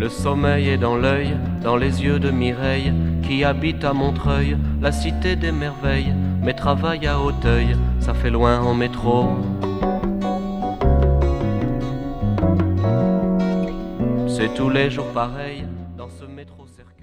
Le sommeil est dans l'œil, dans les yeux de Mireille, qui habite à Montreuil, la cité des merveilles, mais travaille à Auteuil, ça fait loin en métro. C'est tous les jours pareil.